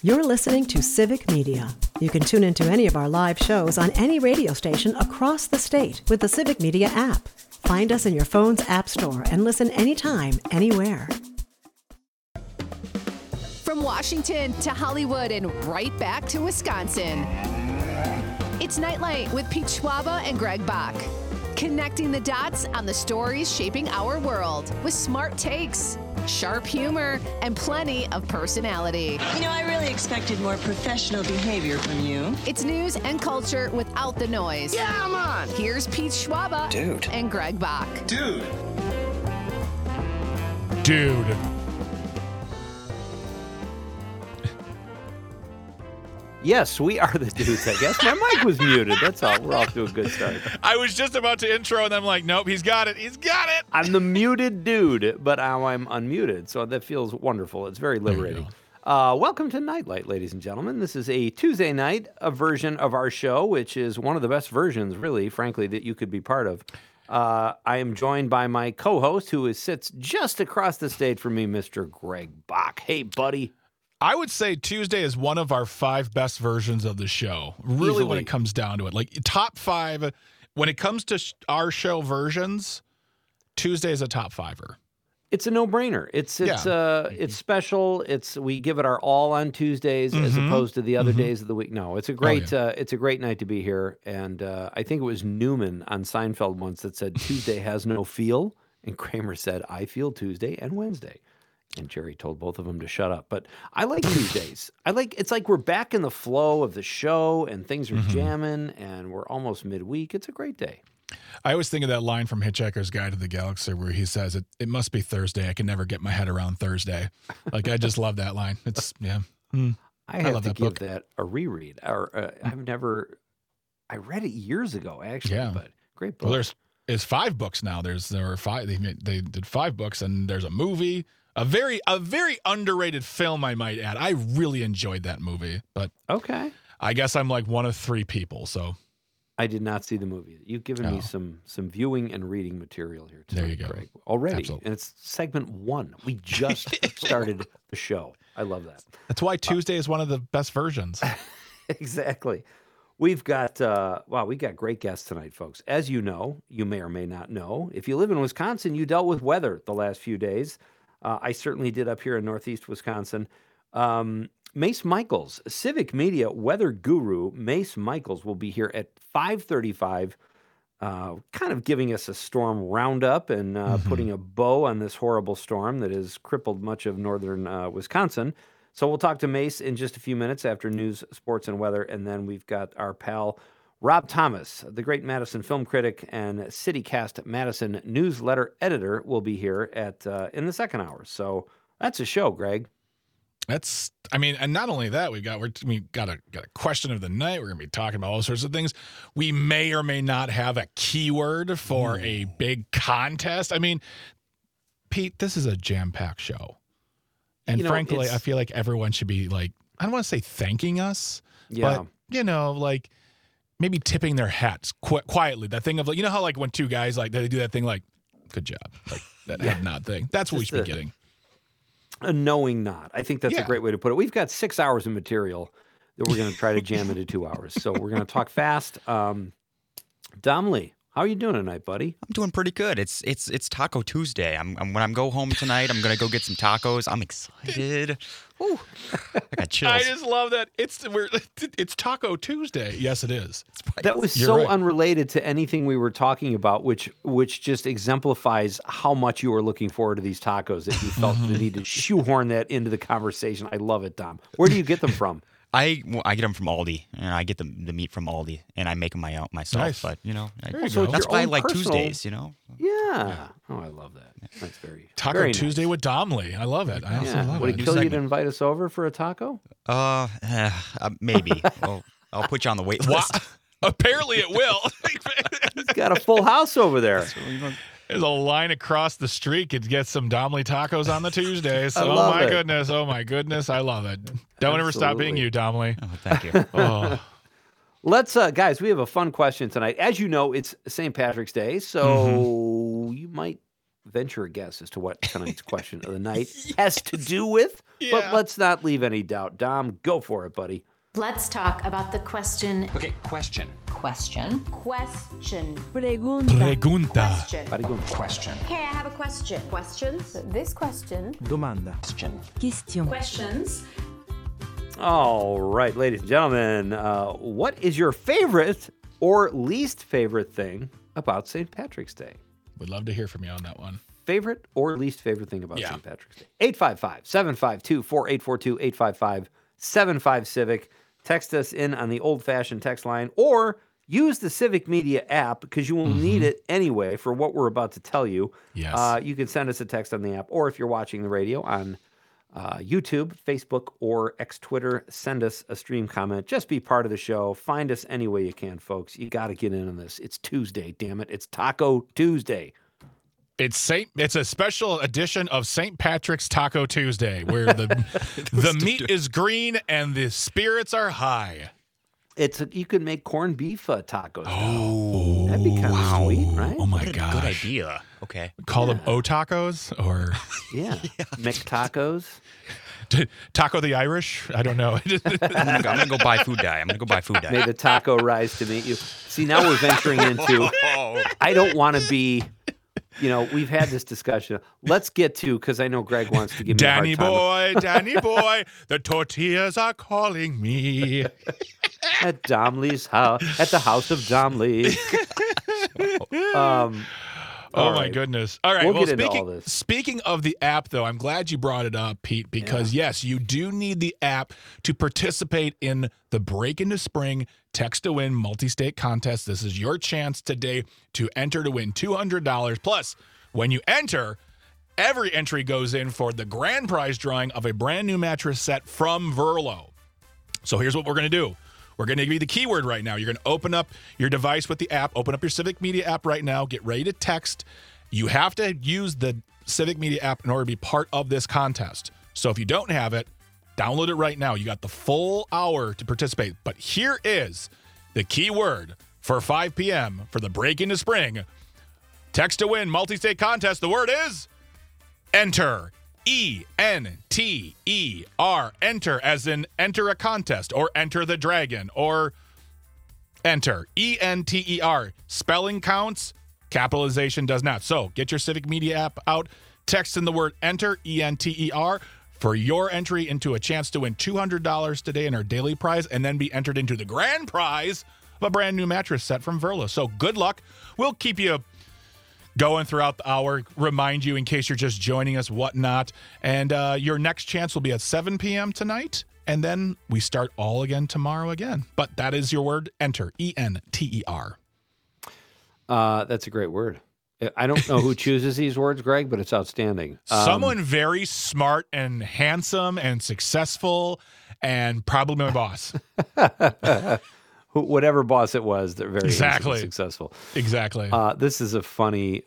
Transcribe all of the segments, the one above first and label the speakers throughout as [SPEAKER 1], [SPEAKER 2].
[SPEAKER 1] You're listening to Civic Media. You can tune into any of our live shows on any radio station across the state with the Civic Media app. Find us in your phone's app store and listen anytime, anywhere.
[SPEAKER 2] From Washington to Hollywood and right back to Wisconsin. It's Nightlight with Pete Schwaba and Greg Bach. Connecting the dots on the stories shaping our world with smart takes, sharp humor, and plenty of personality.
[SPEAKER 3] You know, I really expected more professional behavior from you.
[SPEAKER 2] It's news and culture without the noise.
[SPEAKER 4] Yeah, I'm on.
[SPEAKER 2] Here's Pete Schwaba and Greg Bach.
[SPEAKER 4] Dude.
[SPEAKER 5] Yes, we are the dudes, I guess. My mic was muted. That's all. We're off to a good start.
[SPEAKER 6] I was just about to intro, and I'm like, nope, he's got it. He's got it.
[SPEAKER 5] I'm the muted dude, but now I'm unmuted, so that feels wonderful. It's very liberating. Welcome to Nightlight, ladies and gentlemen. This is a Tuesday night, a version of our show, which is one of the best versions, really, frankly, that you could be part of. I am joined by my co-host, who sits just across the stage from me, Mr. Greg Bach. Hey, buddy.
[SPEAKER 6] I would say Tuesday is one of our 5 best versions of the show, really,
[SPEAKER 5] Easily.
[SPEAKER 6] when it comes down to it. Like, top 5, when it comes to our show versions, Tuesday is a top 5er.
[SPEAKER 5] It's a no-brainer. It's special. We give it our all on Tuesdays as opposed to the other days of the week. No, it's a great night to be here. And I think it was Newman on Seinfeld once that said Tuesday has no feel, and Kramer said I feel Tuesday and Wednesday. And Jerry told both of them to shut up. But I like Tuesdays. It's like we're back in the flow of the show and things are jamming and we're almost midweek. It's a great day.
[SPEAKER 6] I always think of that line from Hitchhiker's Guide to the Galaxy where he says, it must be Thursday. I can never get my head around Thursday. Like, I just love that line. It's, yeah.
[SPEAKER 5] I have
[SPEAKER 6] love
[SPEAKER 5] to
[SPEAKER 6] that
[SPEAKER 5] give
[SPEAKER 6] book.
[SPEAKER 5] that a reread. I read it years ago, actually.
[SPEAKER 6] Yeah.
[SPEAKER 5] But great book.
[SPEAKER 6] Well, there's 5 books now. There were 5. They did 5 books, and there's a movie. A very underrated film, I might add. I really enjoyed that movie, but
[SPEAKER 5] okay.
[SPEAKER 6] I guess I'm like one of 3 people. So
[SPEAKER 5] I did not see the movie. You've given me some viewing and reading material here tonight,
[SPEAKER 6] there you go.
[SPEAKER 5] Greg, already.
[SPEAKER 6] Absolutely.
[SPEAKER 5] And it's segment 1. We just started the show. I love that.
[SPEAKER 6] That's why Tuesday is one of the best versions.
[SPEAKER 5] Exactly. We've got we got great guests tonight, folks. As you know, you may or may not know, if you live in Wisconsin, you dealt with weather the last few days. I certainly did up here in Northeast Wisconsin. Mace Michaels, Civic Media weather guru, Mace Michaels will be here at 5:35, kind of giving us a storm roundup and putting a bow on this horrible storm that has crippled much of northern Wisconsin. So we'll talk to Mace in just a few minutes after news, sports, and weather. And then we've got our pal Rob Thomas, the great Madison film critic and CityCast Madison newsletter editor, will be here in the second hour. So that's a show, Greg.
[SPEAKER 6] And not only that, we got a question of the night. We're going to be talking about all sorts of things. We may or may not have a keyword for a big contest. I mean, Pete, this is a jam-packed show. And frankly, I feel like everyone should be like, I don't want to say thanking us, but, like, maybe tipping their hats quietly. That thing of, like, you know how, like, when 2 guys, like, they do that thing, like, good job, like that head nod thing. That's what we should be getting.
[SPEAKER 5] A knowing nod. I think that's a great way to put it. We've got 6 hours of material that we're going to try to jam into 2 hours. So we're going to talk fast. Domley, how are you doing tonight, buddy?
[SPEAKER 7] I'm doing pretty good. It's Taco Tuesday. When I go home tonight, I'm gonna go get some tacos. I'm excited. Ooh, I got chills.
[SPEAKER 6] I just love that it's Taco Tuesday. Yes, it is.
[SPEAKER 5] That was unrelated to anything we were talking about, which just exemplifies how much you were looking forward to these tacos that you felt the need to shoehorn that into the conversation. I love it, Dom. Where do you get them from?
[SPEAKER 7] I get them from Aldi, and I get the meat from Aldi, and I make them myself.
[SPEAKER 6] Nice.
[SPEAKER 7] But
[SPEAKER 5] that's
[SPEAKER 7] why I like Tuesdays.
[SPEAKER 5] Yeah. Oh, I love that. That's very
[SPEAKER 6] Taco
[SPEAKER 5] very
[SPEAKER 6] Tuesday
[SPEAKER 5] nice.
[SPEAKER 6] with Domley. I love it. I also love
[SPEAKER 5] Would
[SPEAKER 6] it.
[SPEAKER 5] it kill you to invite us over for a taco?
[SPEAKER 7] Maybe. I'll put you on the wait list.
[SPEAKER 6] Apparently, it will.
[SPEAKER 5] He's got a full house over there.
[SPEAKER 6] There's a line across the street to get some Domley tacos on the Tuesdays.
[SPEAKER 5] I love it.
[SPEAKER 6] Goodness. Oh, my goodness. I love it. Don't ever stop being you, Domley.
[SPEAKER 7] Oh, thank you.
[SPEAKER 6] Oh.
[SPEAKER 5] Let's, guys, we have a fun question tonight. As you know, it's St. Patrick's Day, so you might venture a guess as to what tonight's question of the night has to do with. But let's not leave any doubt. Dom, go for it, buddy.
[SPEAKER 4] Let's talk about the question.
[SPEAKER 8] Okay, question.
[SPEAKER 4] Question.
[SPEAKER 6] Pregunta.
[SPEAKER 8] Question.
[SPEAKER 4] Okay, I have a question. Questions? This question.
[SPEAKER 9] Domanda.
[SPEAKER 4] Question. Questions.
[SPEAKER 5] All right, ladies and gentlemen, what is your favorite or least favorite thing about St. Patrick's Day?
[SPEAKER 6] Would love to hear from you on that one.
[SPEAKER 5] Favorite or least favorite thing about St. Patrick's Day? 855-752-4842, 855-75-CIVIC. Text us in on the old-fashioned text line or use the Civic Media app because you will need it anyway for what we're about to tell you.
[SPEAKER 6] Yes.
[SPEAKER 5] You can send us a text on the app, or if you're watching the radio on YouTube, Facebook, or X Twitter, send us a stream comment. Just be part of the show. Find us any way you can, folks. You got to get in on this. It's Tuesday, damn it. It's Taco Tuesday.
[SPEAKER 6] It's a special edition of St. Patrick's Taco Tuesday, where the meat is green and the spirits are high.
[SPEAKER 5] You could make corned beef tacos. Oh, that'd be kind of sweet, right?
[SPEAKER 6] Oh my
[SPEAKER 7] What a
[SPEAKER 6] gosh.
[SPEAKER 7] good idea. Okay.
[SPEAKER 6] Call them O-tacos or
[SPEAKER 5] Yeah, McTacos.
[SPEAKER 6] Taco the Irish? I don't know.
[SPEAKER 7] I'm gonna go buy food dye.
[SPEAKER 5] May the taco rise to meet you. See, now we're venturing into. I don't want to be. We've had this discussion. Let's get to, because I know Greg wants to give me a hard time.
[SPEAKER 6] Danny boy, the tortillas are calling me.
[SPEAKER 5] At Domley's house, at the house of Domley.
[SPEAKER 6] My goodness. All right.
[SPEAKER 5] We'll
[SPEAKER 6] Well,
[SPEAKER 5] get into all this.
[SPEAKER 6] speaking of the app, though, I'm glad you brought it up, Pete, because yes, you do need the app to participate in the Break into Spring Text to Win multi-state contest. This is your chance today to enter to win $200. Plus, when you enter, every entry goes in for the grand prize drawing of a brand new mattress set from Verlo. So here's what we're going to do. We're going to give you the keyword right now. You're going to open up your device with the app. Open up your Civic Media app right now. Get ready to text. You have to use the Civic Media app in order to be part of this contest. So if you don't have it, download it right now. You got the full hour to participate. But here is the keyword for 5 p.m. for the Break into Spring Text to Win multi-state contest. The word is enter. E-N-T-E-R. Enter, as in enter a contest, or enter the dragon, or enter. E-N-T-E-R. Spelling counts, capitalization does not. So get your Civic Media app out, text in the word enter, E-N-T-E-R, for your entry into a chance to win $200 today in our daily prize, and then be entered into the grand prize of a brand new mattress set from Verlo. So good luck. We'll keep you going throughout the hour, remind you in case you're just joining us, whatnot. And your next chance will be at 7 p.m. tonight, and then we start all again tomorrow again. But that is your word, enter, E-N-T-E-R.
[SPEAKER 5] That's a great word. I don't know who chooses these words, Greg, but it's outstanding.
[SPEAKER 6] Someone very smart and handsome and successful, and probably my boss.
[SPEAKER 5] Whatever boss it was, they're very
[SPEAKER 6] Exactly.
[SPEAKER 5] successful.
[SPEAKER 6] Exactly.
[SPEAKER 5] This is a funny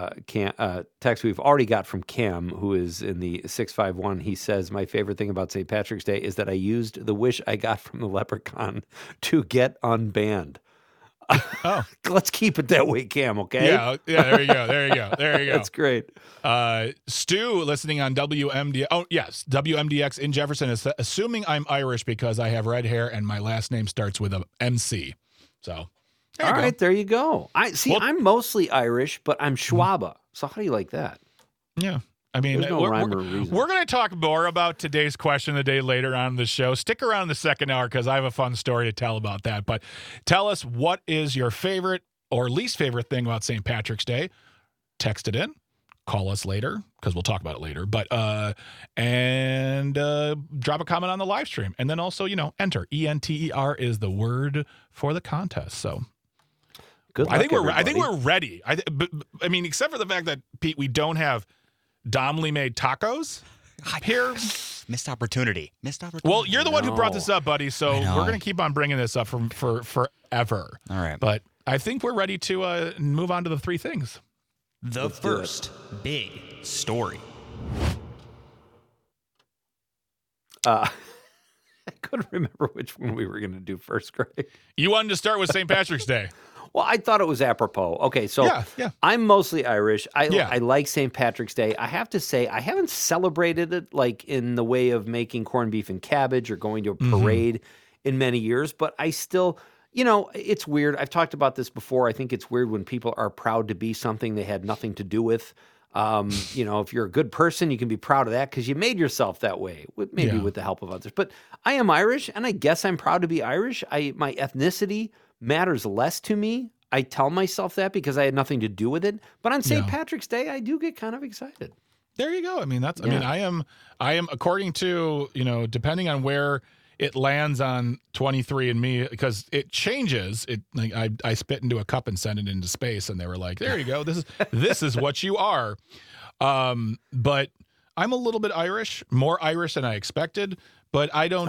[SPEAKER 5] text we've already got from Cam, who is in the 651. He says, my favorite thing about St. Patrick's Day is that I used the wish I got from the leprechaun to get unbanned.
[SPEAKER 6] Oh,
[SPEAKER 5] let's keep it that way, Cam, okay?
[SPEAKER 6] Yeah, there you go.
[SPEAKER 5] That's great.
[SPEAKER 6] Stu, listening on WMD. Oh, yes, WMDX in Jefferson is assuming I'm Irish because I have red hair and my last name starts with a MC. So,
[SPEAKER 5] all right, there you go. I'm mostly Irish, but I'm Schwaba. So how do you like that?
[SPEAKER 6] Yeah. I mean,
[SPEAKER 5] There's no rhyme or reason.
[SPEAKER 6] We're going to talk more about today's question of the day later on in the show. Stick around the second hour because I have a fun story to tell about that. But tell us, what is your favorite or least favorite thing about St. Patrick's Day? Text it in. Call us later because we'll talk about it later. But and drop a comment on the live stream. And then also, enter. E-N-T-E-R is the word for the contest. So
[SPEAKER 5] good luck,
[SPEAKER 6] I think
[SPEAKER 5] everybody.
[SPEAKER 6] we're ready. I mean, except for the fact that, Pete, we don't have Domley made tacos here.
[SPEAKER 7] Missed opportunity.
[SPEAKER 6] Well, you're the one who brought this up, buddy. So we're going to keep on bringing this up for forever.
[SPEAKER 7] All right.
[SPEAKER 6] But I think we're ready to move on to the three things.
[SPEAKER 7] The first big story.
[SPEAKER 5] couldn't remember which one we were going to do first, Greg.
[SPEAKER 6] You wanted to start with St. Patrick's Day.
[SPEAKER 5] Well, I thought it was apropos. Okay, so
[SPEAKER 6] Yeah.
[SPEAKER 5] I'm mostly Irish. I
[SPEAKER 6] Yeah.
[SPEAKER 5] like St. Patrick's Day. I have to say, I haven't celebrated it like in the way of making corned beef and cabbage or going to a parade in many years, but I still, it's weird. I've talked about this before. I think it's weird when people are proud to be something they had nothing to do with. If you're a good person, you can be proud of that because you made yourself that way, maybe with the help of others. But I am Irish, and I guess I'm proud to be Irish. My ethnicity matters less to me. I tell myself that because I had nothing to do with it. But on St. Patrick's Day, I do get kind of excited.
[SPEAKER 6] There you go. I mean, I am according to, depending on where it lands on 23andMe, because it changes. I spit into a cup and send it into space, and they were like, there you go. This is what you are. But I'm a little bit Irish, more Irish than I expected. But I don't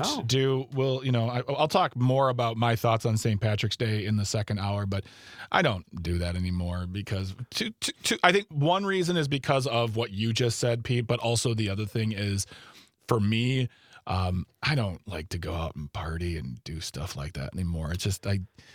[SPEAKER 6] I'll talk more about my thoughts on St. Patrick's Day in the second hour, but I don't do that anymore because I think one reason is because of what you just said, Pete, but also the other thing is for me, I don't like to go out and party and do stuff like that anymore. It's just,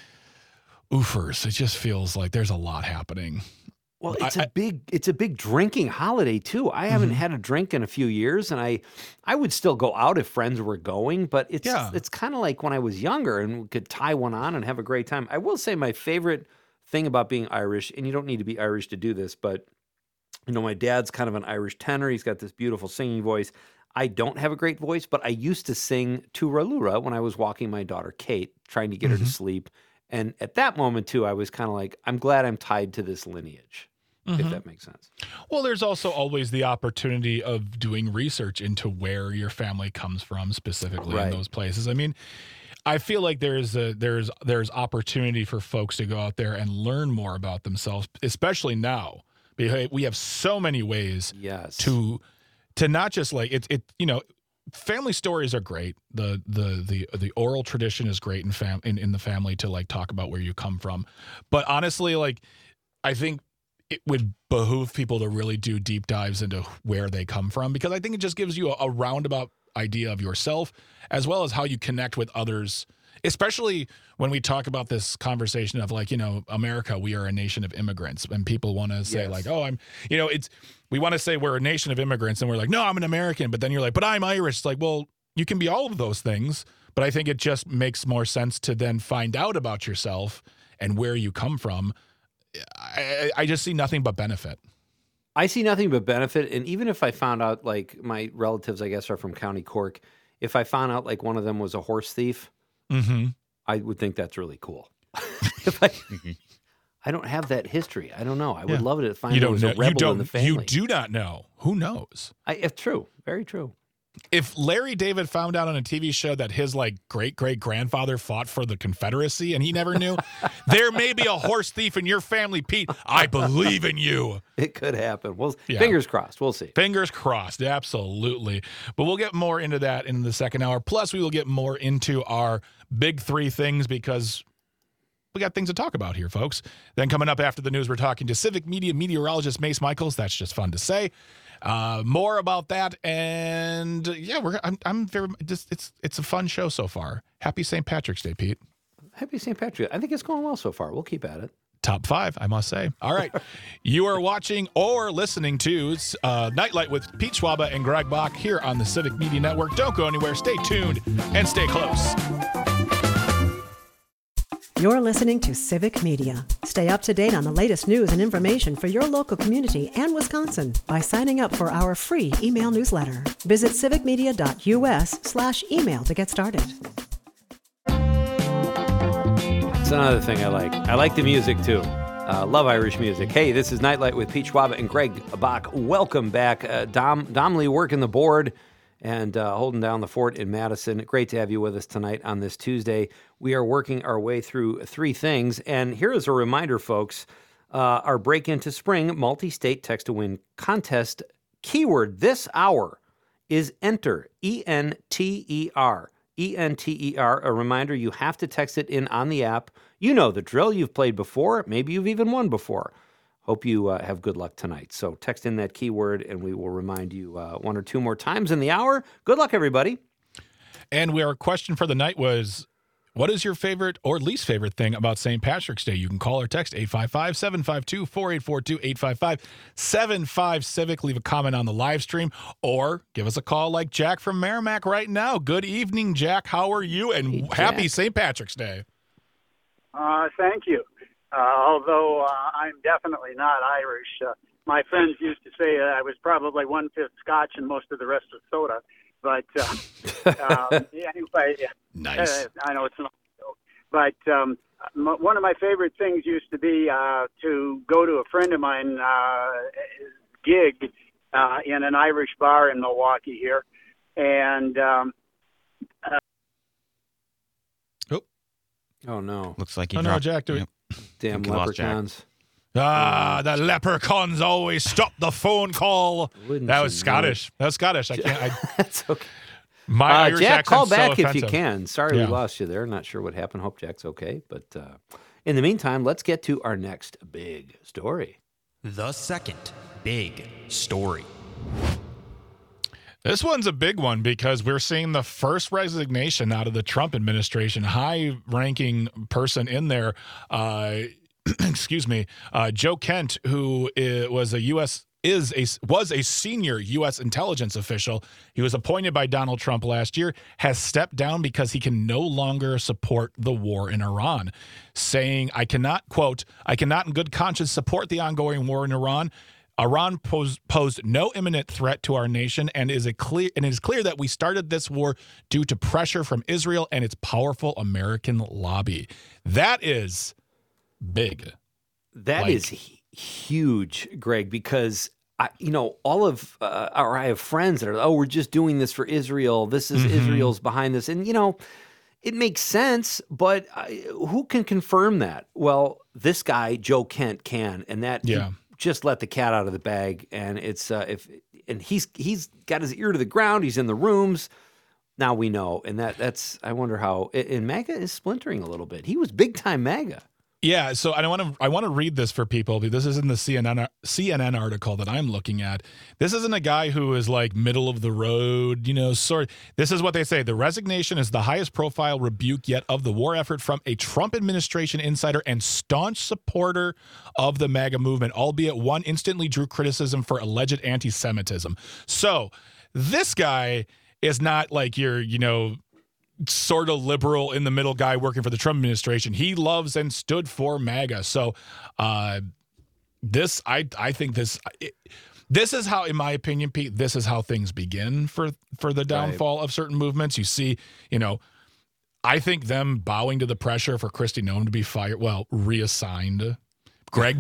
[SPEAKER 6] oofers. It just feels like there's a lot happening.
[SPEAKER 5] Well, it's a big drinking holiday too. I haven't had a drink in a few years, and I would still go out if friends were going, but it's kind of like when I was younger and we could tie one on and have a great time. I will say my favorite thing about being Irish, and you don't need to be Irish to do this, but my dad's kind of an Irish tenor. He's got this beautiful singing voice. I don't have a great voice, but I used to sing to Ralura when I was walking my daughter Kate, trying to get her to sleep. And at that moment, too, I was kind of like, I'm glad I'm tied to this lineage, if that makes sense. Well,
[SPEAKER 6] there's also always the opportunity of doing research into where your family comes from specifically in those places. I mean, I feel like there's opportunity for folks to go out there and learn more about themselves, especially now. We have so many ways to not just like family stories are great. The oral tradition is great in the family to like talk about where you come from. But honestly, like I think it would behoove people to really do deep dives into where they come from, because I think it just gives you a roundabout idea of yourself as well as how you connect with others, especially when we talk about this conversation of like, America, we are a nation of immigrants, and people want to say like, oh, we want to say we're a nation of immigrants, and we're like, no, I'm an American. But then you're like, but I'm Irish. It's like, well, you can be all of those things. But I think it just makes more sense to then find out about yourself and where you come from. I just see nothing but benefit.
[SPEAKER 5] I see nothing but benefit. And even if I found out, like my relatives, I guess, are from County Cork, if I found out like one of them was a horse thief, I would think that's really cool. I don't have that history. I don't know. I would love it to find out there was a rebel in the family.
[SPEAKER 6] You do not know. Who knows?
[SPEAKER 5] It's true. Very true.
[SPEAKER 6] If Larry David found out on a TV show that his like great-great-grandfather fought for the Confederacy and he never knew, there may be a horse thief in your family, Pete. I believe in you.
[SPEAKER 5] It could happen. Well, fingers crossed. We'll see.
[SPEAKER 6] Fingers crossed. Absolutely. But we'll get more into that in the second hour. Plus, we will get more into our big three things because we got things to talk about here, folks. Then coming up after the news, we're talking to Civic Media meteorologist Mace Michaels. That's just fun to say. More about that, and I'm very just it's a fun show so far. Happy St. Patrick's Day, Pete.
[SPEAKER 5] Happy St. Patrick's Day. I think it's going well so far. We'll keep at it.
[SPEAKER 6] Top 5, I must say. All right, you are watching or listening to Nightlight with Pete Schwaba and Greg Bach here on the Civic Media Network. Don't go anywhere. Stay tuned and stay close.
[SPEAKER 1] You're listening to Civic Media. Stay up to date on the latest news and information for your local community and Wisconsin by signing up for our free email newsletter. Visit civicmedia.us/email to get started.
[SPEAKER 5] That's another thing I like. I like the music too. Love Irish music. Hey, this is Nightlight with Pete Schwaba and Greg Bach. Welcome back. Dom Lee working the board and holding down the fort in Madison. Great to have you with us tonight on this Tuesday. We are working our way through three things. And here is a reminder, folks, our break into spring multi-state text-to-win contest keyword this hour is enter, E-N-T-E-R. E-N-T-E-R. A reminder, you have to text it in on the app. You know the drill. You've played before. Maybe you've even won before. Hope you have good luck tonight. So text in that keyword, and we will remind you one or two more times in the hour. Good luck, everybody.
[SPEAKER 6] And our question for the night was, what is your favorite or least favorite thing about St. Patrick's Day? You can call or text 855-752-4842, 855-75-CIVIC. Leave a comment on the live stream or give us a call like Jack from Merrimack right now. Good evening, Jack. How are you? And
[SPEAKER 5] Hey,
[SPEAKER 6] happy
[SPEAKER 5] Jack.
[SPEAKER 6] St. Patrick's Day.
[SPEAKER 8] Thank you. Although I'm definitely not Irish. My friends used to say I was probably 1/5 Scotch and most of the rest was soda. But anyway,
[SPEAKER 6] Nice.
[SPEAKER 8] I know it's not a joke. But one of my favorite things used to be to go to a friend of mine gig in an Irish bar in Milwaukee here. And
[SPEAKER 5] Oh, no.
[SPEAKER 7] Looks like he
[SPEAKER 6] Oh, no,
[SPEAKER 7] dropped.
[SPEAKER 6] Jack, do it.
[SPEAKER 7] Yep.
[SPEAKER 5] Damn
[SPEAKER 7] think we lost Jack.
[SPEAKER 5] leprechauns.
[SPEAKER 6] The leprechauns always stop the phone call.
[SPEAKER 5] Wouldn't
[SPEAKER 6] That
[SPEAKER 5] you
[SPEAKER 6] was
[SPEAKER 5] know
[SPEAKER 6] Scottish. That was Scottish. I can't.
[SPEAKER 5] That's okay.
[SPEAKER 6] My Irish
[SPEAKER 5] Jack, call
[SPEAKER 6] accent's so
[SPEAKER 5] back if you
[SPEAKER 6] offensive.
[SPEAKER 5] can. Sorry
[SPEAKER 6] Yeah.
[SPEAKER 5] we lost you there. Not sure what happened. Hope Jack's okay. But in the meantime, let's get to our next big story.
[SPEAKER 7] The second big story.
[SPEAKER 6] This one's a big one because we're seeing the first resignation out of the Trump administration. High-ranking person in there, excuse me, Joe Kent, who was a senior U.S. intelligence official. He was appointed by Donald Trump last year, has stepped down because he can no longer support the war in Iran, saying, I cannot in good conscience support the ongoing war in Iran. Iran posed no imminent threat to our nation, and it is clear that we started this war due to pressure from Israel and its powerful American lobby. That is big.
[SPEAKER 5] That is huge, Greg, because I have friends that are, we're just doing this for Israel. This is Israel's behind this. And, it makes sense, but who can confirm that? Well, this guy, Joe Kent, can. And that he just let the cat out of the bag. And it's he's got his ear to the ground. He's in the rooms. Now we know. And that's I wonder how. And MAGA is splintering a little bit. He was big time MAGA.
[SPEAKER 6] Yeah, so I want to read this for people. This is in the CNN article that I'm looking at. This isn't a guy who is like middle of the road, sort. This is what they say. The resignation is the highest profile rebuke yet of the war effort from a Trump administration insider and staunch supporter of the MAGA movement, albeit one instantly drew criticism for alleged anti-Semitism. So this guy is not like your, sort of liberal in the middle guy working for the Trump administration. He loves and stood for MAGA. So I think this is how, in my opinion, Pete, this is how things begin for the downfall of certain movements. You see, I think them bowing to the pressure for Kristi Noem to be fired, reassigned. Dan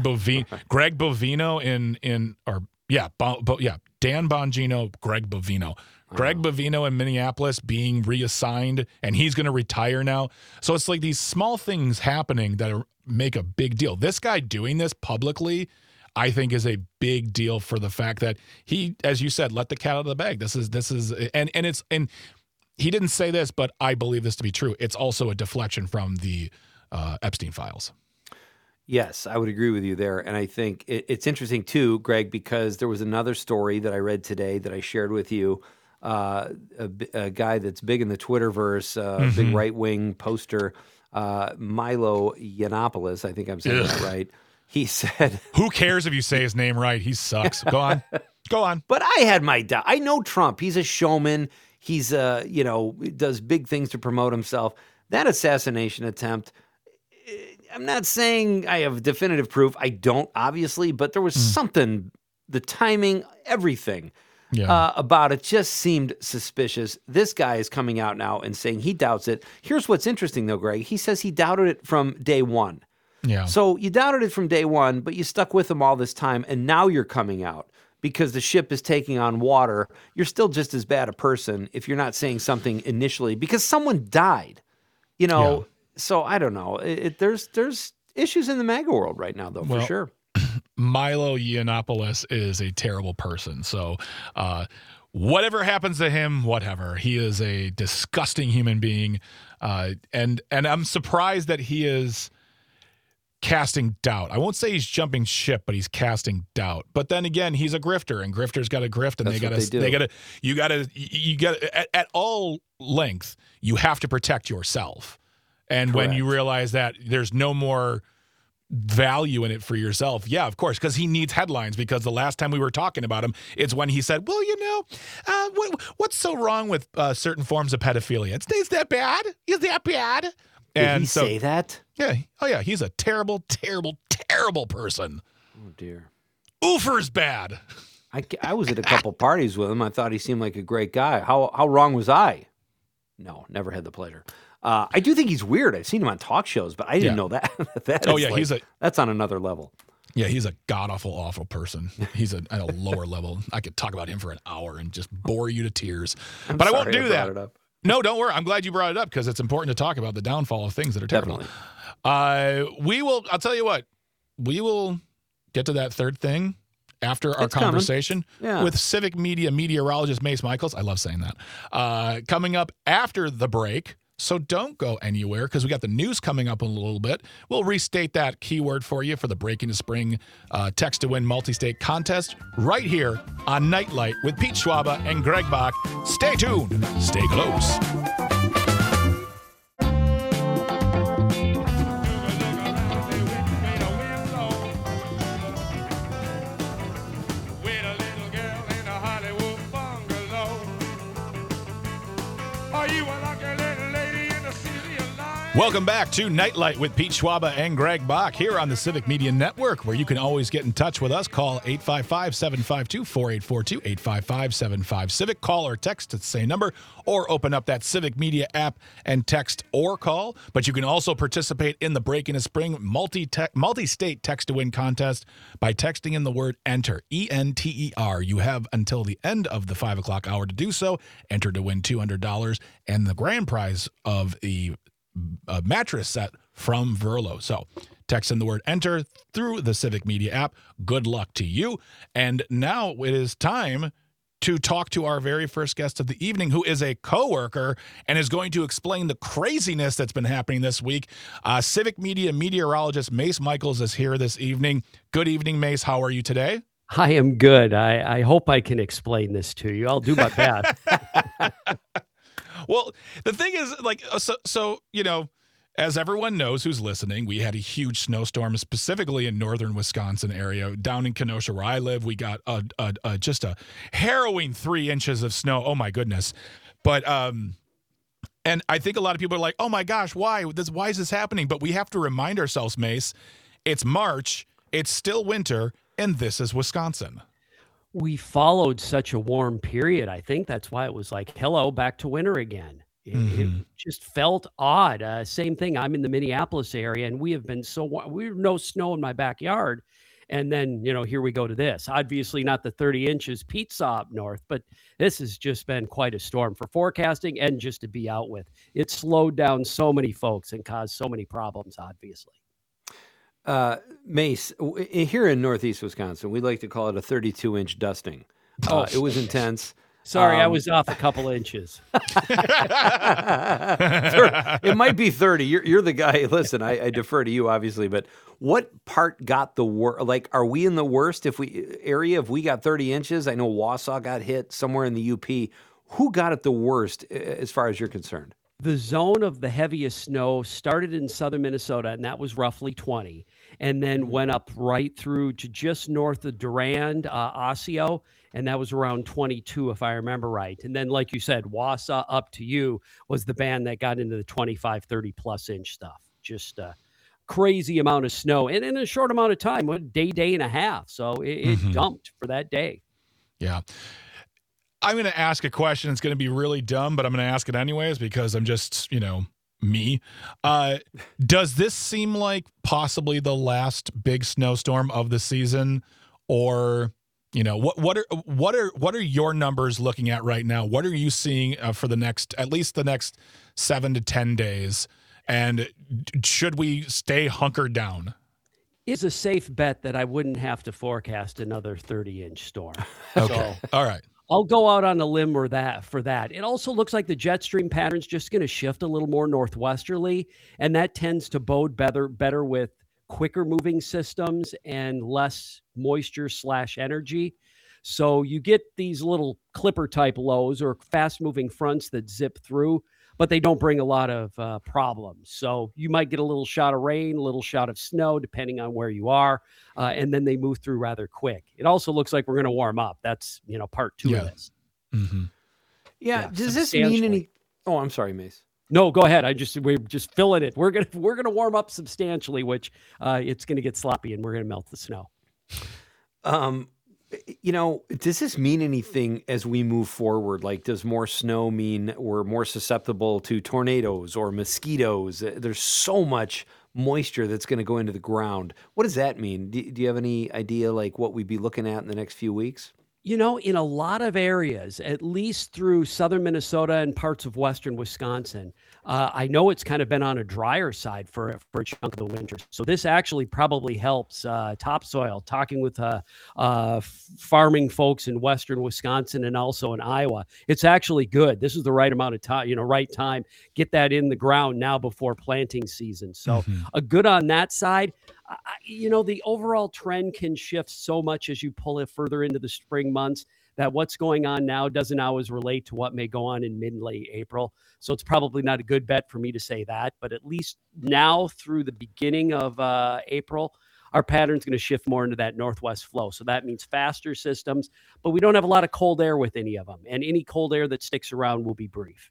[SPEAKER 6] Bongino, Greg Bovino. Greg Bovino in Minneapolis being reassigned, and he's going to retire now. So it's like these small things happening that make a big deal. This guy doing this publicly, I think, is a big deal for the fact that he, as you said, let the cat out of the bag. This is, and he didn't say this, but I believe this to be true. It's also a deflection from the Epstein files.
[SPEAKER 5] Yes, I would agree with you there. And I think it's interesting too, Greg, because there was another story that I read today that I shared with you. A guy that's big in the Twitterverse, big right-wing poster, Milo Yiannopoulos, I think I'm saying that right. He said...
[SPEAKER 6] Who cares if you say his name right? He sucks. Go on. Go on.
[SPEAKER 5] But I had my doubt. I know Trump. He's a showman. He's, does big things to promote himself. That assassination attempt... I'm not saying I have definitive proof. I don't, obviously, but there was something, the timing, everything about it just seemed suspicious. This guy is coming out now and saying he doubts it. Here's what's interesting, though, Greg. He says he doubted it from day one.
[SPEAKER 6] Yeah.
[SPEAKER 5] So you doubted it from day one, but you stuck with him all this time, and now you're coming out because the ship is taking on water. You're still just as bad a person if you're not saying something initially because someone died,
[SPEAKER 6] Yeah.
[SPEAKER 5] So I don't know. There's issues in the MAGA world right now, though, for sure.
[SPEAKER 6] Milo Yiannopoulos is a terrible person. So whatever happens to him, whatever. He is a disgusting human being. And I'm surprised that he is casting doubt. I won't say he's jumping ship, but he's casting doubt. But then again, he's a grifter, and grifters got to grift, and you got to at all length, you have to protect yourself. And
[SPEAKER 5] Correct.
[SPEAKER 6] when you realize that there's no more value in it for yourself, yeah, of course, because he needs headlines. Because the last time we were talking about him, it's when he said, "Well, what's so wrong with certain forms of pedophilia? Is that bad? Is that bad?"
[SPEAKER 5] Did he say that?
[SPEAKER 6] Yeah. Oh, yeah. He's a terrible, terrible, terrible person.
[SPEAKER 5] Oh, dear.
[SPEAKER 6] Oofer's bad.
[SPEAKER 5] I was at a couple parties with him. I thought he seemed like a great guy. How wrong was I? No, never had the pleasure. I do think he's weird. I've seen him on talk shows, but I didn't know that. That's on another level.
[SPEAKER 6] Yeah, he's a god-awful, awful person. He's at a lower level. I could talk about him for an hour and just bore you to tears. But I won't do that. No, don't worry. I'm glad you brought it up because it's important to talk about the downfall of things that are terrible.
[SPEAKER 5] Definitely.
[SPEAKER 6] I'll tell you what, we will get to that third thing after our conversation with Civic Media meteorologist Mace Michaels. I love saying that. Coming up after the break. So don't go anywhere because we got the news coming up in a little bit. We'll restate that keyword for you for the Break Into Spring Text to Win multi-state contest right here on Nightlight with Pete Schwaba and Greg Bach. Stay tuned. Stay close. Welcome back to Nightlight with Pete Schwaba and Greg Bach here on the Civic Media Network, where you can always get in touch with us. Call 855-752-4842, 855-75-CIVIC. Call or text to the same number, or open up that Civic Media app and text or call. But you can also participate in the Break Into Spring multi-state text-to-win contest by texting in the word ENTER, E-N-T-E-R. You have until the end of the 5 o'clock hour to do so. Enter to win $200 and the grand prize of the mattress set from Verlo. So text in the word ENTER through the Civic Media app. Good luck to you. And now it is time to talk to our very first guest of the evening, who is a coworker and is going to explain the craziness that's been happening this week. Civic Media meteorologist Mace Michaels is here this evening. Good evening, Mace. How are you today?
[SPEAKER 9] I am good. I hope I can explain this to you. I'll do my best.
[SPEAKER 6] Well, the thing is, like, so you know, as everyone knows who's listening, we had a huge snowstorm, specifically in northern Wisconsin area. Down in Kenosha, where I live, we got just a harrowing 3 inches of snow. Oh, my goodness. But and I think a lot of people are like, oh, my gosh, why is this happening? But we have to remind ourselves, Mace, it's March, it's still winter, and this is Wisconsin.
[SPEAKER 9] We followed such a warm period. I think that's why it was like, hello, back to winter again. It just felt odd. Same thing. I'm in the Minneapolis area, and we have been so warm. We have no snow in my backyard. And then, here we go to this. Obviously not the 30 inches Pete saw up north, but this has just been quite a storm for forecasting and just to be out with. It slowed down so many folks and caused so many problems, obviously.
[SPEAKER 5] Mace, here in Northeast Wisconsin, we like to call it a 32-inch dusting. It was intense.
[SPEAKER 9] Sorry, I was off a couple inches.
[SPEAKER 5] It might be 30. You're the guy. Listen, I defer to you, obviously, but what part got the worst? Like, are we in the worst if we got 30 inches? I know Wausau got hit somewhere in the UP. Who got it the worst as far as you're concerned?
[SPEAKER 9] The zone of the heaviest snow started in southern Minnesota, and that was roughly 20, and then went up right through to just north of Durand, Osseo, and that was around 22, if I remember right. And then, like you said, Wausau up to you was the band that got into the 25, 30-plus inch stuff. Just a crazy amount of snow, and in a short amount of time, a day and a half. So it dumped for that day.
[SPEAKER 6] Yeah. I'm going to ask a question. It's going to be really dumb, but I'm going to ask it anyways because I'm just, me. Does this seem like possibly the last big snowstorm of the season, or what are your numbers looking at right now? What are you seeing for at least the next 7 to 10 days? And should we stay hunkered down?
[SPEAKER 9] It's a safe bet that I wouldn't have to forecast another 30-inch storm.
[SPEAKER 6] Okay. So, all right.
[SPEAKER 9] I'll go out on a limb for that. It also looks like the jet stream pattern's just going to shift a little more northwesterly, and that tends to bode better with quicker moving systems and less moisture / energy. So you get these little clipper type lows or fast moving fronts that zip through, but they don't bring a lot of problems. So you might get a little shot of rain, a little shot of snow, depending on where you are. And then they move through rather quick. It also looks like we're going to warm up. That's, part 2 of this.
[SPEAKER 6] Mm-hmm.
[SPEAKER 5] Yeah. Does this mean any? Oh, I'm sorry, Mace.
[SPEAKER 9] No, go ahead. We're just filling it. We're gonna warm up substantially, which it's gonna get sloppy, and we're gonna melt the snow.
[SPEAKER 5] Does this mean anything as we move forward? Like, does more snow mean we're more susceptible to tornadoes or mosquitoes? There's so much moisture that's going to go into the ground. What does that mean? Do you have any idea, like, what we'd be looking at in the next few weeks?
[SPEAKER 9] In a lot of areas, at least through southern Minnesota and parts of western Wisconsin, I know it's kind of been on a drier side for a chunk of the winter. So this actually probably helps topsoil. Talking with farming folks in western Wisconsin and also in Iowa, it's actually good. This is the right amount of time, right time. Get that in the ground now before planting season. So a good on that side. The overall trend can shift so much as you pull it further into the spring months that what's going on now doesn't always relate to what may go on in mid-late April. So it's probably not a good bet for me to say that, but at least now through the beginning of April, our pattern's going to shift more into that northwest flow. So that means faster systems, but we don't have a lot of cold air with any of them, and any cold air that sticks around will be brief.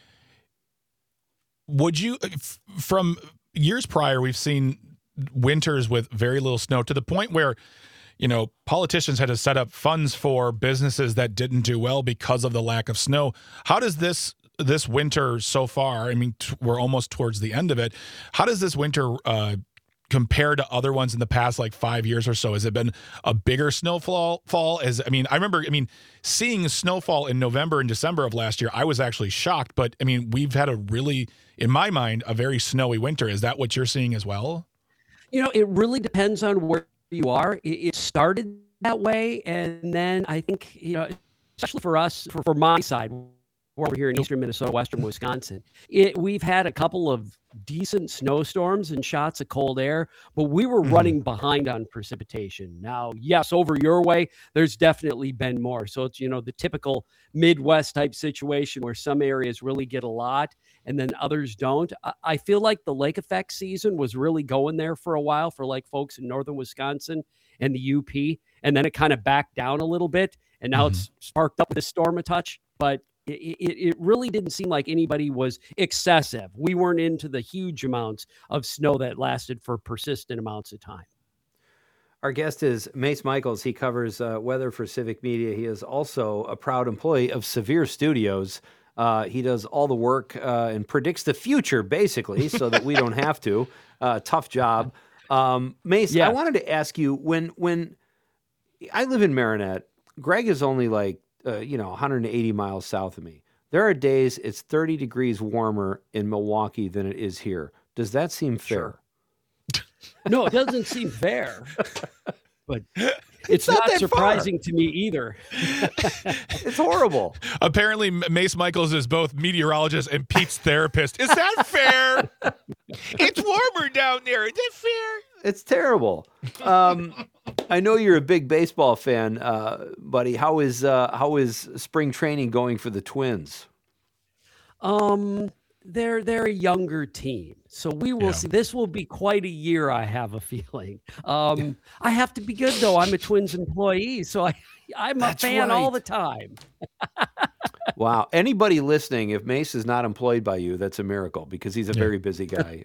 [SPEAKER 6] Would you, from years prior, we've seen winters with very little snow to the point where, politicians had to set up funds for businesses that didn't do well because of the lack of snow. How does this winter so far, we're almost towards the end of it, how does this winter compare to other ones in the past, like 5 years or so? Has it been a bigger snowfall? I remember seeing snowfall in November and December of last year. I was actually shocked, but we've had in my mind, a very snowy winter. Is that what you're seeing as well?
[SPEAKER 9] It really depends on where you are. It started that way, and then I think, especially for us, for my side, we're here in eastern Minnesota, western Wisconsin, we've had a couple of decent snowstorms and shots of cold air, but we were running behind on precipitation. Now, yes, over your way, there's definitely been more. So it's, the typical Midwest type situation where some areas really get a lot and then others don't. I feel like the lake effect season was really going there for a while for like folks in northern Wisconsin and the UP. And then it kind of backed down a little bit. And now it's sparked up with a storm a touch, but it really didn't seem like anybody was excessive. We weren't into the huge amounts of snow that lasted for persistent amounts of time.
[SPEAKER 5] Our guest is Mace Michaels. He covers weather for Civic Media. He is also a proud employee of Severe Studios. He does all the work and predicts the future, basically, so that we don't have to. Tough job. Mace, I wanted to ask you, when I live in Marinette, Greg is only like 180 miles south of me. There are days it's 30 degrees warmer in Milwaukee than it is here. Does that seem fair?
[SPEAKER 9] Sure. No, it doesn't seem fair. But it's not surprising to me either.
[SPEAKER 5] It's horrible.
[SPEAKER 6] Apparently, Mace Michaels is both meteorologist and Pete's therapist. Is that fair? It's warmer down there. Is that fair?
[SPEAKER 5] It's terrible. I know you're a big baseball fan, buddy. How is spring training going for the Twins?
[SPEAKER 9] They're a younger team, so we will see. This will be quite a year, I have a feeling. I have to be good though. I'm a Twins employee, so I'm a fan all the time.
[SPEAKER 5] Wow. Anybody listening, if Mace is not employed by you, that's a miracle because he's a very busy guy.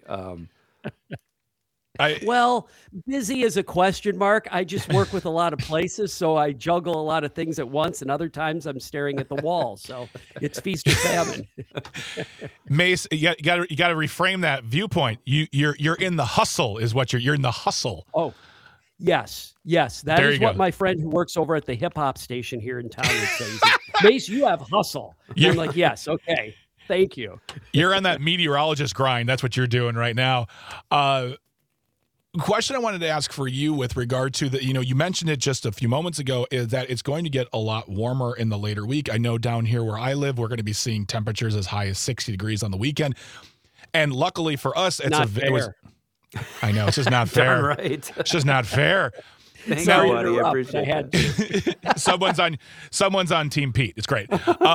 [SPEAKER 9] Well, busy is a question mark. I just work with a lot of places, so I juggle a lot of things at once, and other times I'm staring at the wall. So it's feast or famine.
[SPEAKER 6] Mace, you got to reframe that viewpoint. You're in the hustle, is what you're in the hustle.
[SPEAKER 9] Oh, yes. That is what my friend who works over at the hip hop station here in town would say. He says, Mace, you have hustle. I'm like, yes, okay, thank you.
[SPEAKER 6] You're on that meteorologist grind. That's what you're doing right now. Question I wanted to ask for you with regard to you mentioned it just a few moments ago, is that it's going to get a lot warmer in the later week. I know down here where I live, we're going to be seeing temperatures as high as 60 degrees on the weekend. And luckily for us, I know. It's just not fair.
[SPEAKER 5] Darn right.
[SPEAKER 6] It's just not fair.
[SPEAKER 5] Thank
[SPEAKER 9] Sorry
[SPEAKER 5] you,
[SPEAKER 9] to
[SPEAKER 5] buddy. I
[SPEAKER 9] interrupt,
[SPEAKER 5] appreciate
[SPEAKER 9] I had
[SPEAKER 5] that.
[SPEAKER 6] Someone's on Team Pete. It's great.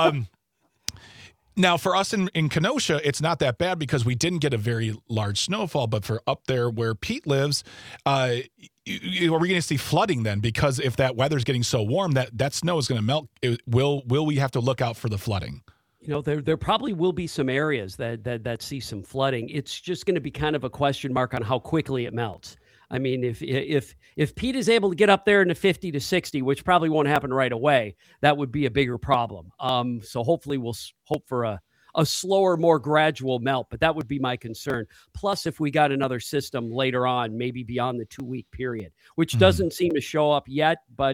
[SPEAKER 6] Now, for us in Kenosha, it's not that bad because we didn't get a very large snowfall. But for up there where Pete lives, are we going to see flooding then? Because if that weather's getting so warm, that snow is going to melt. Will we have to look out for the flooding?
[SPEAKER 9] There probably will be some areas that see some flooding. It's just going to be kind of a question mark on how quickly it melts. I mean, if Pete is able to get up there in the 50 to 60, which probably won't happen right away, that would be a bigger problem. So hopefully we'll hope for a slower, more gradual melt, but that would be my concern. Plus, if we got another system later on, maybe beyond the 2-week period, which doesn't seem to show up yet, but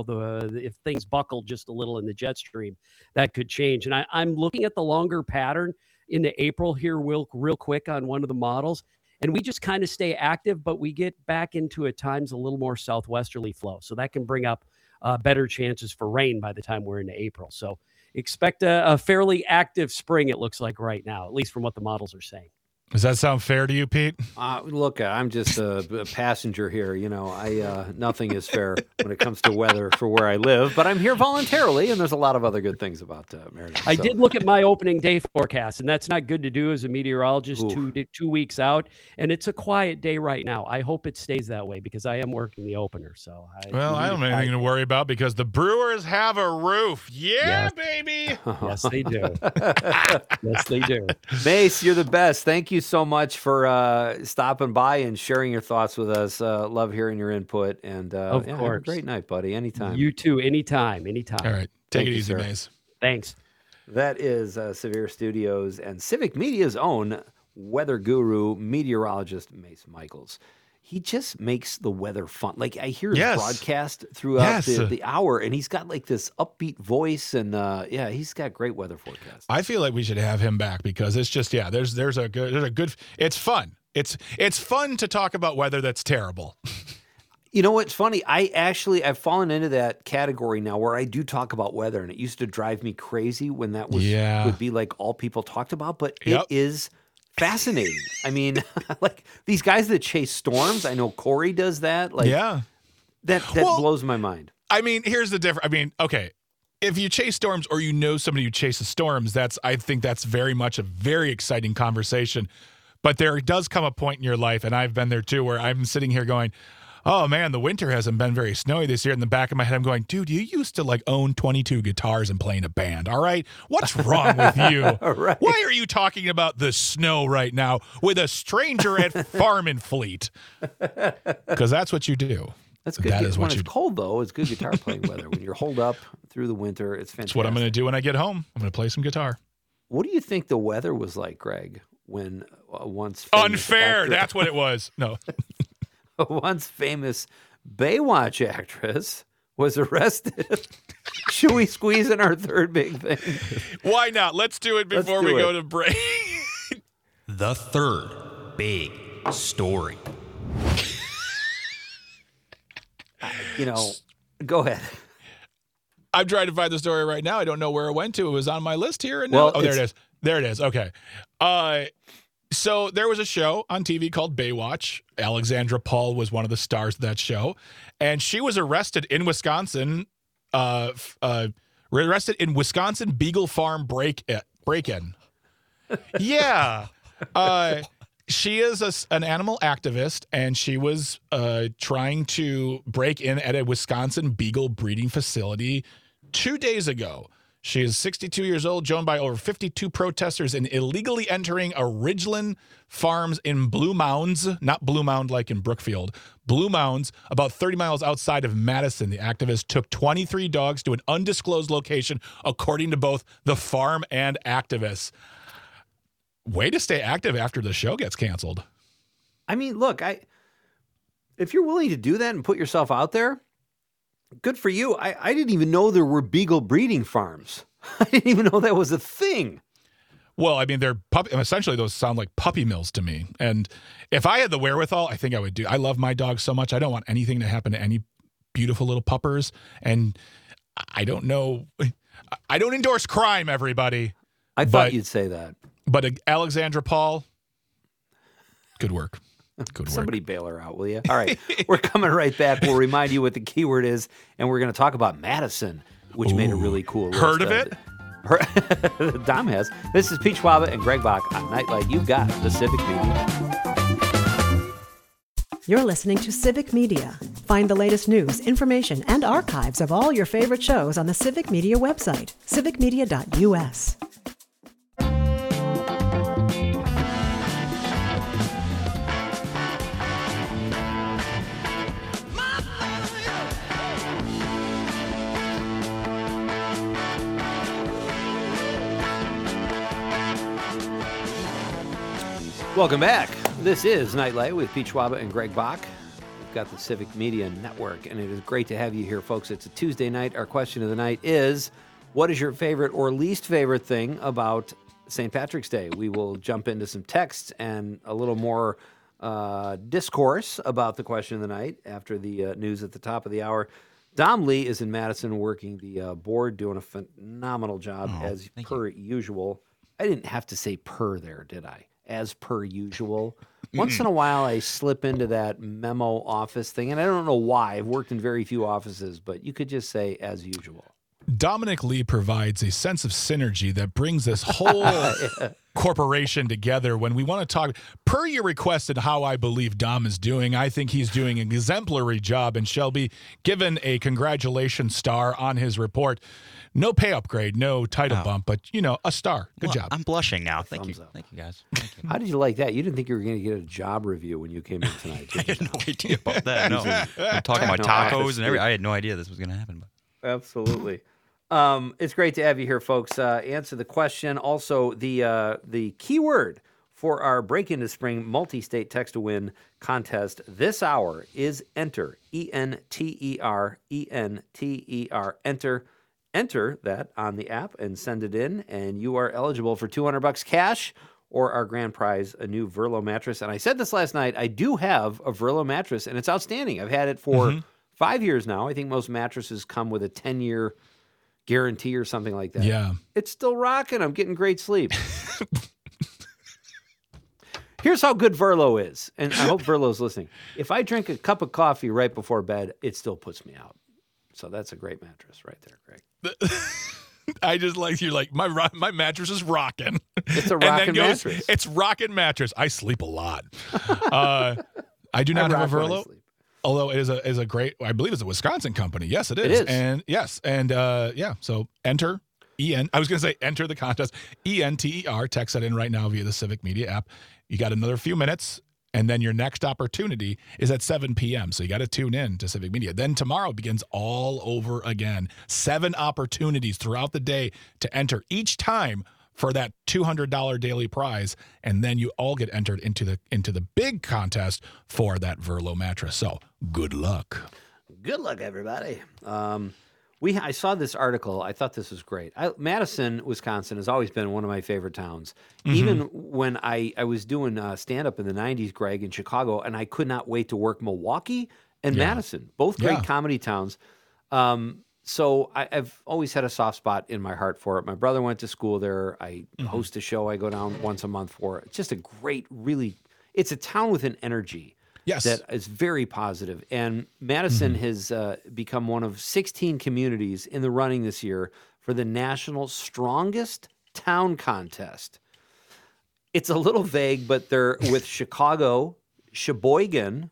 [SPEAKER 9] if things buckle just a little in the jet stream, that could change. And I'm looking at the longer pattern into April here real quick on one of the models. And we just kind of stay active, but we get back into at times a little more southwesterly flow. So that can bring up better chances for rain by the time we're into April. So expect a fairly active spring, it looks like right now, at least from what the models are saying.
[SPEAKER 6] Does that sound fair to you, Pete?
[SPEAKER 5] Look, I'm just a passenger here. Nothing is fair when it comes to weather for where I live, but I'm here voluntarily, and there's a lot of other good things about Meriden.
[SPEAKER 9] I did look at my opening day forecast, and that's not good to do as a meteorologist 2 weeks out, and it's a quiet day right now. I hope it stays that way because I am working the opener. So I don't
[SPEAKER 6] have anything to worry about because the Brewers have a roof. Yeah, yes. Baby.
[SPEAKER 9] Yes, they do. Yes, they do.
[SPEAKER 5] Mace, you're the best. Thank you so much for stopping by and sharing your thoughts with us. Love hearing your input. And
[SPEAKER 9] of course.
[SPEAKER 5] Have a great night, buddy. Anytime.
[SPEAKER 9] You too. Anytime.
[SPEAKER 6] All right. Take it easy, Mace.
[SPEAKER 9] Thanks.
[SPEAKER 5] That is Severe Studios and Civic Media's own weather guru, meteorologist Mace Michaels. He just makes the weather fun. Like I hear his broadcast throughout the hour, and he's got like this upbeat voice, and he's got great weather forecasts.
[SPEAKER 6] I feel like we should have him back because it's just there's a good. It's fun. It's fun to talk about weather that's terrible.
[SPEAKER 5] You know what's funny? I've fallen into that category now where I do talk about weather, and it used to drive me crazy when that would be like all people talked about, but it is fascinating. I mean, like these guys that chase storms. I know Corey does that. Like, that blows my mind.
[SPEAKER 6] I mean, here's the difference. I mean, okay, if you chase storms or somebody who chases storms, I think that's very much a very exciting conversation. But there does come a point in your life, and I've been there too, where I'm sitting here going, oh man, the winter hasn't been very snowy this year. In the back of my head, I'm going, dude, you used to like own 22 guitars and play in a band. All right. What's wrong with you?
[SPEAKER 5] Right.
[SPEAKER 6] Why are you talking about the snow right now with a stranger at Farm and Fleet? Because that's what you do.
[SPEAKER 5] That's good. That is when it's cold, though, it's good guitar playing weather. When you're holed up through the winter, it's fantastic.
[SPEAKER 6] That's what I'm going to do when I get home. I'm going to play some guitar.
[SPEAKER 5] What do you think the weather was like, Greg, when once
[SPEAKER 6] unfair? That's what it was. No.
[SPEAKER 5] A once famous Baywatch actress was arrested. Should we squeeze in our third big thing?
[SPEAKER 6] Why not? Let's do it before we go to break.
[SPEAKER 7] The third big story.
[SPEAKER 5] Go ahead.
[SPEAKER 6] I'm trying to find the story right now. I don't know where it went to. It was on my list here. And there it is. There it is. Okay. So there was a show on TV called Baywatch. Alexandra Paul was one of the stars of that show. And she was arrested in Wisconsin, Beagle Farm break-in. Yeah. She is an animal activist, and she was trying to break in at a Wisconsin beagle breeding facility 2 days ago. She is 62 years old, joined by over 52 protesters in illegally entering a Ridgeland Farms in Blue Mounds, not Blue Mound like in Brookfield, Blue Mounds, about 30 miles outside of Madison. The activists took 23 dogs to an undisclosed location, according to both the farm and activists. Way to stay active after the show gets canceled.
[SPEAKER 5] I mean, look, if you're willing to do that and put yourself out there, good for you. I didn't even know there were beagle breeding farms. I didn't even know that was a thing.
[SPEAKER 6] Well, I mean, essentially those sound like puppy mills to me. And if I had the wherewithal, I think I would do. I love my dog so much. I don't want anything to happen to any beautiful little puppers. And I don't know. I don't endorse crime, everybody.
[SPEAKER 5] I thought you'd say that.
[SPEAKER 6] But Alexandra Paul, good work. Good work.
[SPEAKER 5] Somebody bail her out, will you? All right. We're coming right back. We'll remind you what the keyword is, and we're going to talk about Madison, which made a really cool list.
[SPEAKER 6] Heard of it?
[SPEAKER 5] Dom has. This is Pete Schwaba and Greg Bach on Nightlight. You've got the Civic Media.
[SPEAKER 1] You're listening to Civic Media. Find the latest news, information, and archives of all your favorite shows on the Civic Media website, civicmedia.us.
[SPEAKER 5] Welcome back. This is Nightlight with Pete Schwaba and Greg Bach. We've got the Civic Media Network, and it is great to have you here, folks. It's a Tuesday night. Our question of the night is, what is your favorite or least favorite thing about St. Patrick's Day? We will jump into some texts and a little more discourse about the question of the night after the news at the top of the hour. Dom Lee is in Madison working the board, doing a phenomenal job as per usual. I didn't have to say per there, did I? As per usual. Once in a while, I slip into that memo office thing, and I don't know why. I've worked in very few offices, but you could just say as usual.
[SPEAKER 6] Dominic Lee provides a sense of synergy that brings this whole corporation together when we want to talk. Per your request and how I believe Dom is doing, I think he's doing an exemplary job and shall be given a congratulations star on his report. No pay upgrade, no title bump, but, a star. Good job.
[SPEAKER 7] I'm blushing now. Thank you.
[SPEAKER 5] Thumbs up.
[SPEAKER 7] Thank you, guys. Thank you.
[SPEAKER 5] How did you like that? You didn't think you were going to get a job review when you came in tonight,
[SPEAKER 7] I
[SPEAKER 5] did you?
[SPEAKER 7] had no idea about that. No. I'm talking about tacos and everything. I had no idea this was going to happen. But
[SPEAKER 5] Absolutely. It's great to have you here, folks. Answer the question. Also, the keyword for our Break Into Spring multi-state text-to-win contest this hour is enter. E-N-T-E-R, E-N-T-E-R, enter. Enter that on the app and send it in, and you are eligible for $200 cash or our grand prize, a new Verlo mattress. And I said this last night, I do have a Verlo mattress, and it's outstanding. I've had it for 5 years now. I think most mattresses come with a 10-year guarantee or something like that.
[SPEAKER 6] Yeah.
[SPEAKER 5] It's still rocking. I'm getting great sleep. Here's how good Verlo is, and I hope Verlo's listening. If I drink a cup of coffee right before bed, it still puts me out. So that's a great mattress right there, Greg.
[SPEAKER 6] I just like you're like my mattress is rocking.
[SPEAKER 5] It's a rocking mattress.
[SPEAKER 6] It's rocking mattress. I sleep a lot. I do not have a Verlo, although it is a great. I believe it's a Wisconsin company. Yes, it is.
[SPEAKER 5] It is.
[SPEAKER 6] And yes, and yeah. So enter EN. I was going to say enter the contest. ENTER. Text that in right now via the Civic Media app. You got another few minutes. And then your next opportunity is at 7 p.m. So you got to tune in to Civic Media. Then tomorrow begins all over again. 7 opportunities throughout the day to enter each time for that $200 daily prize. And then you all get entered into the big contest for that Verlo mattress. So good luck.
[SPEAKER 5] Good luck, everybody. I saw this article. I thought this was great. Madison, Wisconsin has always been one of my favorite towns. Even when I was doing stand-up in the 90s, Greg, in Chicago, and I could not wait to work Milwaukee and Madison, both great comedy towns. So I've always had a soft spot in my heart for it. My brother went to school there. I host a show I go down once a month for. It's just a great, really, it's a town with an energy.
[SPEAKER 6] Yes.
[SPEAKER 5] That is very positive. And Madison has become one of 16 communities in the running this year for the National Strongest Town Contest. It's a little vague, but they're with Chicago, Sheboygan,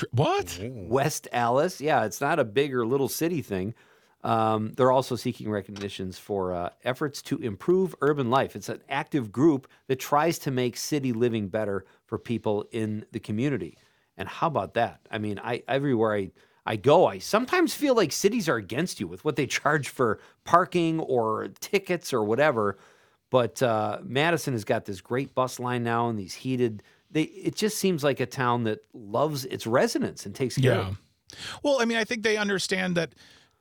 [SPEAKER 5] West Allis. Yeah, it's not a big or little city thing. They're also seeking recognitions for efforts to improve urban life. It's an active group that tries to make city living better for people in the community. And how about that? I mean, everywhere I go, I sometimes feel like cities are against you with what they charge for parking or tickets or whatever. But Madison has got this great bus line now and these heated. It just seems like a town that loves its residents and takes care of them.
[SPEAKER 6] Well, I mean, I think they understand that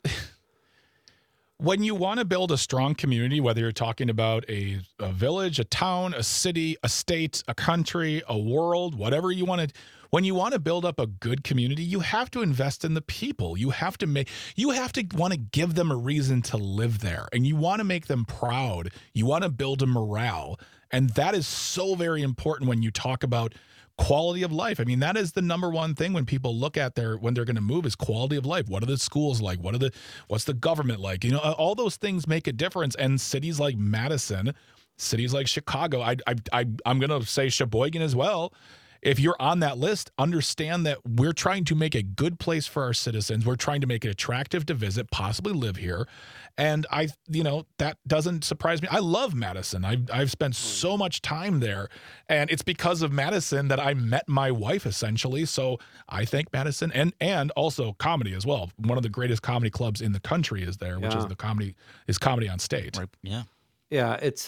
[SPEAKER 6] when you want to build a strong community, whether you're talking about a village, a town, a city, a state, a country, a world, whatever you want to. When you want to build up a good community, you have to invest in the people. You have to want to give them a reason to live there, and you want to make them proud. You want to build a morale, And that is so very important when you talk about quality of life. I mean, that is the number one thing when people look at when they're going to move is quality of life. What are the schools like? What's the government like? All those things make a difference. And cities like Madison, cities like Chicago, I'm going to say Sheboygan as well. If you're on that list, understand that we're trying to make a good place for our citizens. We're trying to make it attractive to visit, possibly live here. And that doesn't surprise me. I love Madison. I've spent so much time there, and it's because of Madison that I met my wife, essentially. So I think Madison and also comedy as well. One of the greatest comedy clubs in the country is there, which is Comedy on State.
[SPEAKER 7] Right. Yeah.
[SPEAKER 5] Yeah, it's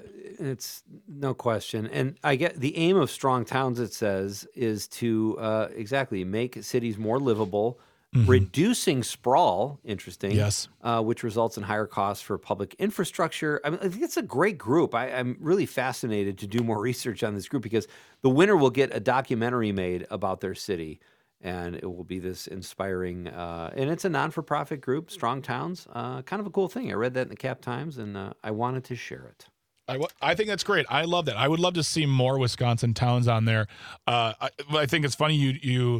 [SPEAKER 5] no question. And I get the aim of Strong Towns, it says, is to exactly make cities more livable, reducing sprawl, interesting,
[SPEAKER 6] yes,
[SPEAKER 5] which results in higher costs for public infrastructure. I mean, I think it's a great group. I'm really fascinated to do more research on this group because the winner will get a documentary made about their city. And it will be this inspiring, and it's a non-for-profit group, Strong Towns. Kind of a cool thing. I read that in the Cap Times, and I wanted to share it.
[SPEAKER 6] I think that's great. I love that. I would love to see more Wisconsin towns on there. I think it's funny you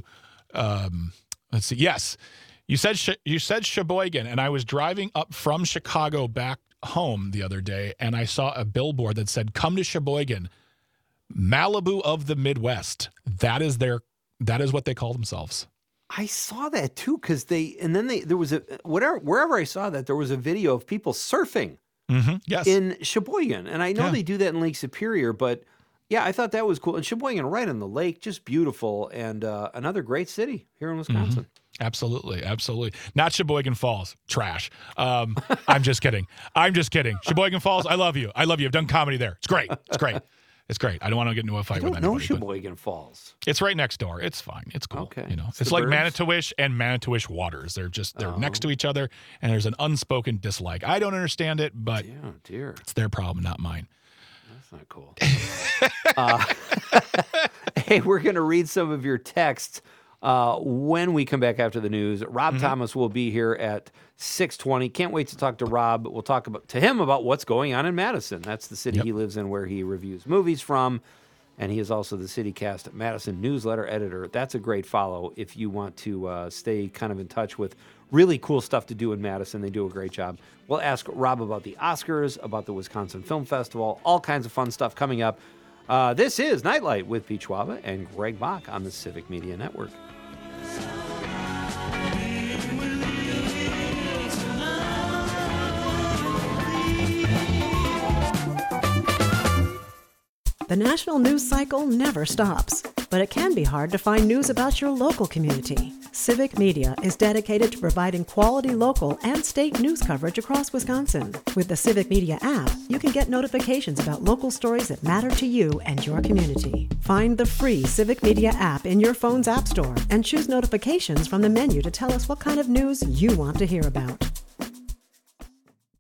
[SPEAKER 6] let's see. Yes, you said Sheboygan, and I was driving up from Chicago back home the other day, and I saw a billboard that said, "Come to Sheboygan, Malibu of the Midwest." That is what they call themselves.
[SPEAKER 5] I saw that too, because there was wherever I saw that, there was a video of people surfing
[SPEAKER 6] yes.
[SPEAKER 5] in Sheboygan. And I know they do that in Lake Superior, but yeah, I thought that was cool. And Sheboygan right on the lake, just beautiful, and another great city here in Wisconsin.
[SPEAKER 6] Absolutely. Absolutely. Not Sheboygan Falls. Trash. I'm just kidding. Sheboygan Falls, I love you. I've done comedy there. It's great. It's great. I don't want to get into a fight with anybody.
[SPEAKER 5] I don't know Sheboygan Falls.
[SPEAKER 6] It's right next door. It's fine. It's cool.
[SPEAKER 5] Okay.
[SPEAKER 6] It's like Manitowish and Manitowish Waters. They're next to each other, and there's an unspoken dislike. I don't understand it, but it's their problem, not mine.
[SPEAKER 5] That's not cool. Hey, we're going to read some of your texts when we come back after the news. Rob Thomas will be here at 6:20. Can't wait to talk to Rob. We'll talk to him about what's going on in Madison. That's the city he lives in, where he reviews movies from. And he is also the CityCast Madison newsletter editor. That's a great follow if you want to stay kind of in touch with really cool stuff to do in Madison. They do a great job. We'll ask Rob about the Oscars, about the Wisconsin Film Festival, all kinds of fun stuff coming up. This is Nightlight with Pete Schwaba and Greg Bach on the Civic Media Network.
[SPEAKER 1] The national news cycle never stops, but it can be hard to find news about your local community. Civic Media is dedicated to providing quality local and state news coverage across Wisconsin. With the Civic Media app, you can get notifications about local stories that matter to you and your community. Find the free Civic Media app in your phone's app store and choose notifications from the menu to tell us what kind of news you want to hear about.